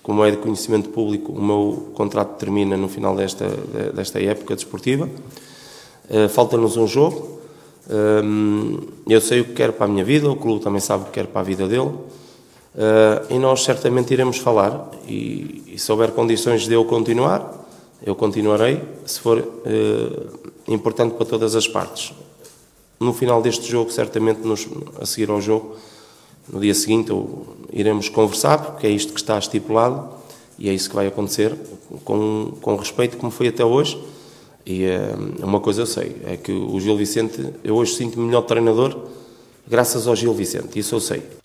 como é de conhecimento público, o meu contrato termina no final desta época desportiva. Falta-nos um jogo. Eu sei o que quero para a minha vida, o clube também sabe o que quero para a vida dele. E nós certamente iremos falar. E se houver condições de eu continuar, eu continuarei, se for importante para todas as partes. No final deste jogo, certamente, a seguir ao jogo, no dia seguinte, iremos conversar, porque é isto que está estipulado e é isso que vai acontecer, com respeito, como foi até hoje. E uma coisa eu sei, é que o Gil Vicente, eu hoje sinto-me melhor treinador graças ao Gil Vicente, isso eu sei.